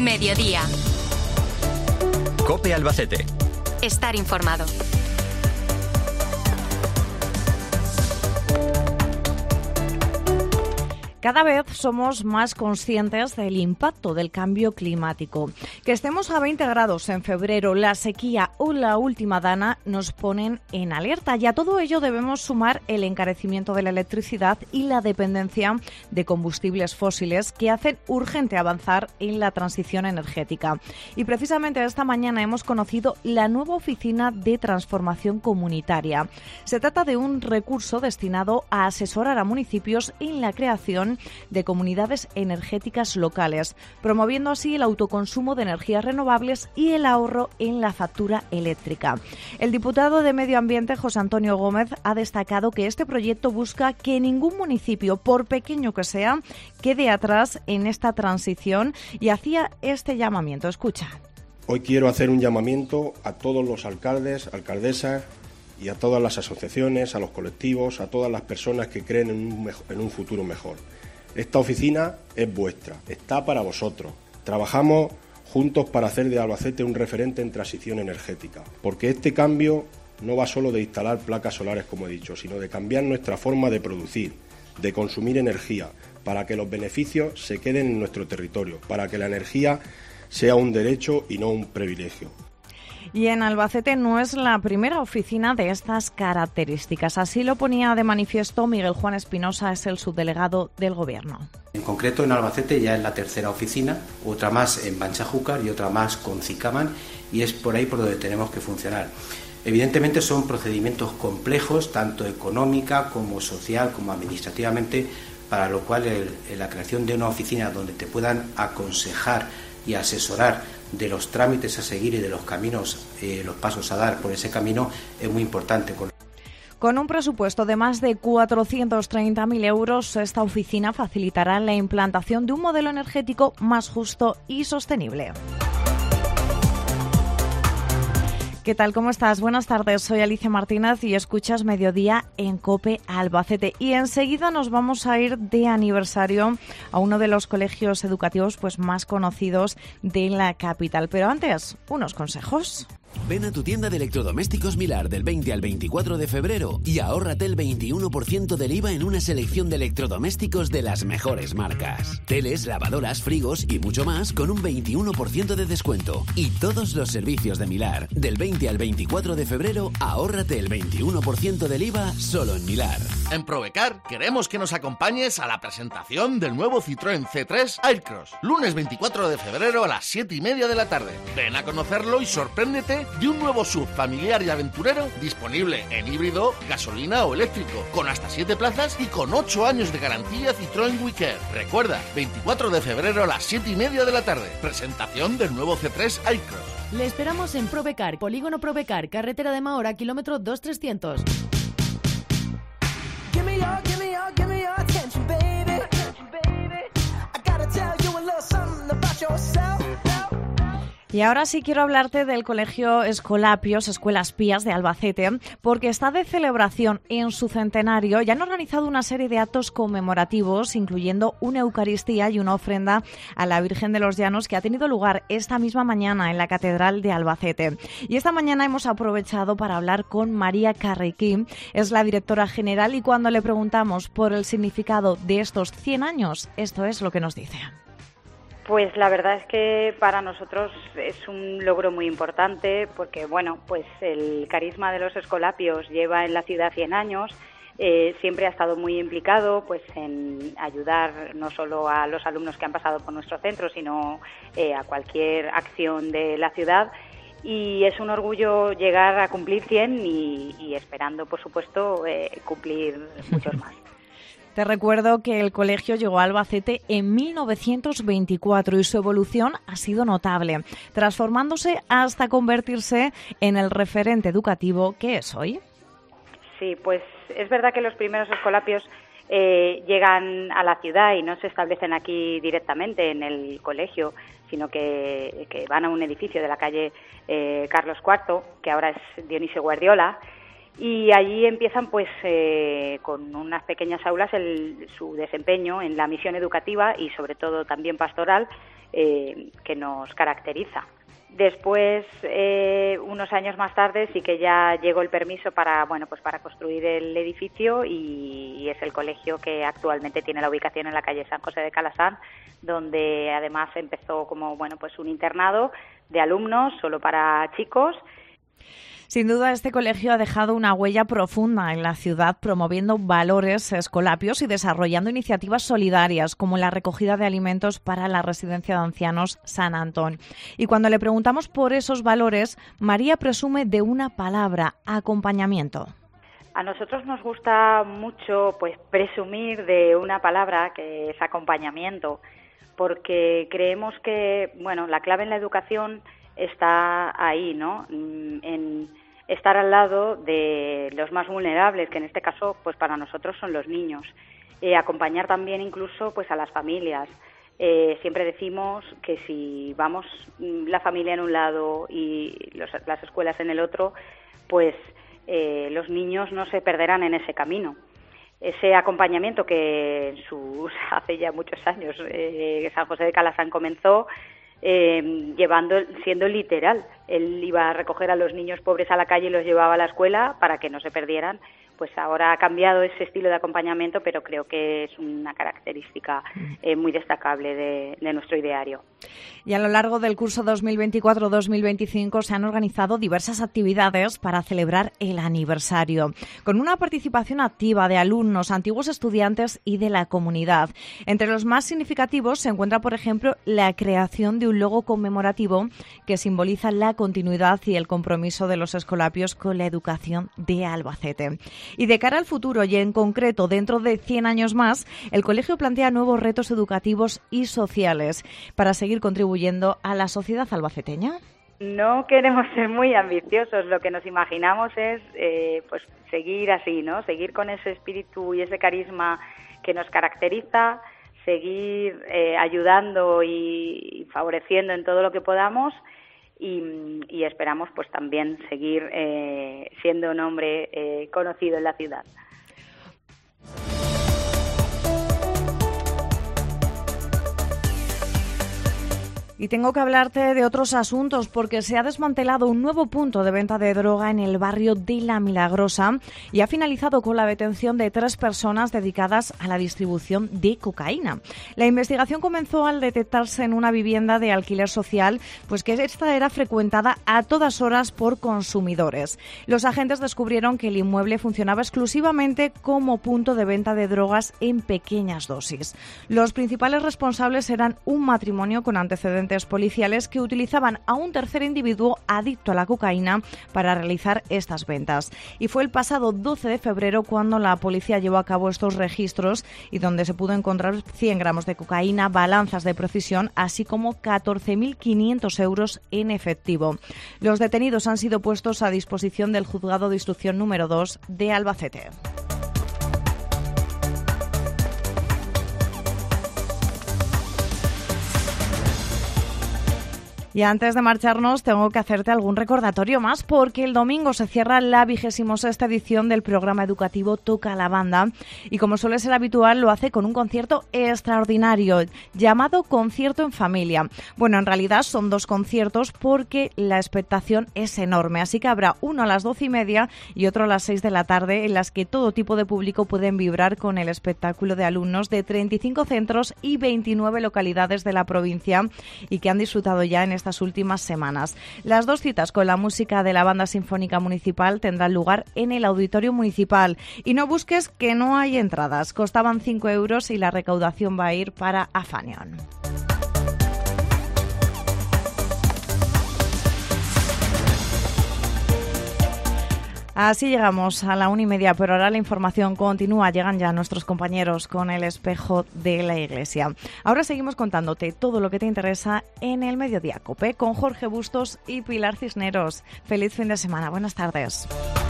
Mediodía. COPE Albacete. Estar informado. Cada vez somos más conscientes del impacto del cambio climático. Que estemos a 20 grados en febrero, la sequía o la última dana nos ponen en alerta, y a todo ello debemos sumar el encarecimiento de la electricidad y la dependencia de combustibles fósiles que hacen urgente avanzar en la transición energética. Y precisamente esta mañana hemos conocido la nueva oficina de transformación comunitaria. Se trata de un recurso destinado a asesorar a municipios en la creación de comunidades energéticas locales, promoviendo así el autoconsumo de energías renovables y el ahorro en la factura eléctrica. El diputado de Medio Ambiente, José Antonio Gómez, ha destacado que este proyecto busca que ningún municipio, por pequeño que sea, quede atrás en esta transición, y hacía este llamamiento. Escucha. Hoy quiero hacer un llamamiento a todos los alcaldes, alcaldesas y a todas las asociaciones, a los colectivos, a todas las personas que creen en un futuro mejor. Esta oficina es vuestra, está para vosotros. Trabajamos juntos para hacer de Albacete un referente en transición energética, porque este cambio no va solo de instalar placas solares, como he dicho, sino de cambiar nuestra forma de producir, de consumir energía, para que los beneficios se queden en nuestro territorio, para que la energía sea un derecho y no un privilegio. Y en Albacete no es la primera oficina de estas características. Así lo ponía de manifiesto Miguel Juan Espinosa, es el subdelegado del Gobierno. En concreto, en Albacete ya es la tercera oficina, otra más en Banchajúcar y otra más con Cicaman, y es por ahí por donde tenemos que funcionar. Evidentemente son procedimientos complejos, tanto económica como social como administrativamente, para lo cual la creación de una oficina donde te puedan aconsejar y asesorar de los trámites a seguir y de los caminos, los pasos a dar por ese camino es muy importante. Con un presupuesto de más de 430.000 euros, esta oficina facilitará la implantación de un modelo energético más justo y sostenible. ¿Qué tal? ¿Cómo estás? Buenas tardes, soy Alicia Martínez y escuchas Mediodía en COPE Albacete. Y enseguida nos vamos a ir de aniversario a uno de los colegios educativos más conocidos de la capital. Pero antes, unos consejos. Ven a tu tienda de electrodomésticos Milar del 20 al 24 de febrero y ahórrate el 21% del IVA en una selección de electrodomésticos de las mejores marcas. Teles, lavadoras, frigos y mucho más con un 21% de descuento. Y todos los servicios de Milar. Del 20 al 24 de febrero, ahórrate el 21% del IVA solo en Milar. En Probecar queremos que nos acompañes a la presentación del nuevo Citroën C3 Aircross. Lunes 24 de febrero a las 7:30 de la tarde. Ven a conocerlo y sorpréndete de un nuevo SUV familiar y aventurero disponible en híbrido, gasolina o eléctrico, con hasta 7 plazas y con 8 años de garantía Citroën WeCare. Recuerda, 24 de febrero a las 7:30 de la tarde, presentación del nuevo C3 Aircross. Le esperamos en Probecar, Polígono Probecar, carretera de Mahora, kilómetro 2300. Y ahora sí quiero hablarte del Colegio Escolapios, Escuelas Pías de Albacete, porque está de celebración en su centenario y han organizado una serie de actos conmemorativos, incluyendo una Eucaristía y una ofrenda a la Virgen de los Llanos, que ha tenido lugar esta misma mañana en la Catedral de Albacete. Y esta mañana hemos aprovechado para hablar con María Carriquí, es la directora general, y cuando le preguntamos por el significado de estos 100 años, esto es lo que nos dice. Pues la verdad es que para nosotros es un logro muy importante porque, el carisma de los Escolapios lleva en la ciudad 100 años, siempre ha estado muy implicado en ayudar no solo a los alumnos que han pasado por nuestro centro, sino a cualquier acción de la ciudad, y es un orgullo llegar a cumplir 100 y esperando, por supuesto, cumplir muchos más. Te recuerdo que el colegio llegó a Albacete en 1924 y su evolución ha sido notable, transformándose hasta convertirse en el referente educativo que es hoy. Sí, pues es verdad que los primeros escolapios llegan a la ciudad y no se establecen aquí directamente en el colegio, sino que van a un edificio de la calle Carlos IV, que ahora es Dionisio Guardiola, y allí empiezan con unas pequeñas aulas su desempeño en la misión educativa y sobre todo también pastoral, que nos caracteriza. Después, unos años más tarde, sí que ya llegó el permiso para construir el edificio y es el colegio que actualmente tiene la ubicación en la calle San José de Calasanz, donde además empezó como un internado de alumnos solo para chicos. Sin duda, este colegio ha dejado una huella profunda en la ciudad, promoviendo valores escolapios y desarrollando iniciativas solidarias, como la recogida de alimentos para la residencia de ancianos San Antón. Y cuando le preguntamos por esos valores, María presume de una palabra: acompañamiento. A nosotros nos gusta mucho presumir de una palabra que es acompañamiento, porque creemos que la clave en la educación está ahí, ¿no? En estar al lado de los más vulnerables, que en este caso para nosotros son los niños. Acompañar también incluso a las familias. Siempre decimos que si vamos la familia en un lado y las escuelas en el otro, los niños no se perderán en ese camino. Ese acompañamiento que hace ya muchos años San José de Calasanz comenzó, siendo literal. Él iba a recoger a los niños pobres a la calle y los llevaba a la escuela para que no se perdieran. Ahora ha cambiado ese estilo de acompañamiento, pero creo que es una característica muy destacable de nuestro ideario. Y a lo largo del curso 2024-2025 se han organizado diversas actividades para celebrar el aniversario, con una participación activa de alumnos, antiguos estudiantes y de la comunidad. Entre los más significativos se encuentra, por ejemplo, la creación de un logo conmemorativo que simboliza la continuidad y el compromiso de los escolapios con la educación de Albacete. Y de cara al futuro, y en concreto dentro de 100 años más, el colegio plantea nuevos retos educativos y sociales para seguir contribuyendo a la sociedad albaceteña. No queremos ser muy ambiciosos, lo que nos imaginamos es seguir así, ¿no? Seguir con ese espíritu y ese carisma que nos caracteriza, seguir ayudando y favoreciendo en todo lo que podamos. Y esperamos también seguir siendo un hombre conocido en la ciudad. Y tengo que hablarte de otros asuntos porque se ha desmantelado un nuevo punto de venta de droga en el barrio de La Milagrosa y ha finalizado con la detención de 3 personas dedicadas a la distribución de cocaína. La investigación comenzó al detectarse en una vivienda de alquiler social, que esta era frecuentada a todas horas por consumidores. Los agentes descubrieron que el inmueble funcionaba exclusivamente como punto de venta de drogas en pequeñas dosis. Los principales responsables eran un matrimonio con antecedentes policiales que utilizaban a un tercer individuo adicto a la cocaína para realizar estas ventas. Y fue el pasado 12 de febrero cuando la policía llevó a cabo estos registros y donde se pudo encontrar 100 gramos de cocaína, balanzas de precisión, así como 14.500 euros en efectivo. Los detenidos han sido puestos a disposición del Juzgado de Instrucción número 2 de Albacete. Y antes de marcharnos tengo que hacerte algún recordatorio más porque el domingo se cierra la 26ª edición del programa educativo Toca la Banda y como suele ser habitual lo hace con un concierto extraordinario llamado Concierto en Familia. Bueno, en realidad son 2 conciertos porque la expectación es enorme, así que habrá uno a las 12:30 y otro a las 6 de la tarde en las que todo tipo de público pueden vibrar con el espectáculo de alumnos de 35 centros y 29 localidades de la provincia y que han disfrutado ya en estas últimas semanas. Las 2 citas con la música de la Banda Sinfónica Municipal tendrán lugar en el Auditorio Municipal. Y no busques que no hay entradas. Costaban 5 euros y la recaudación va a ir para Afanion. Así llegamos a la 1:30, pero ahora la información continúa. Llegan ya nuestros compañeros con el espejo de la Iglesia. Ahora seguimos contándote todo lo que te interesa en el Mediodía COPE con Jorge Bustos y Pilar Cisneros. Feliz fin de semana. Buenas tardes.